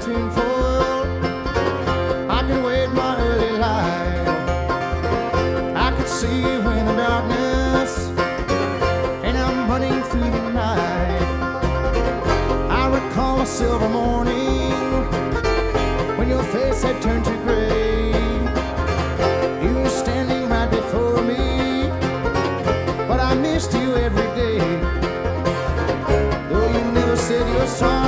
tin foil. I could wait my early light. I could see you in the darkness, and I'm running through the night. I recall a silver morning when your face had turned to gray. You were standing right before me, but I missed you every day. Though you never said you're sorry,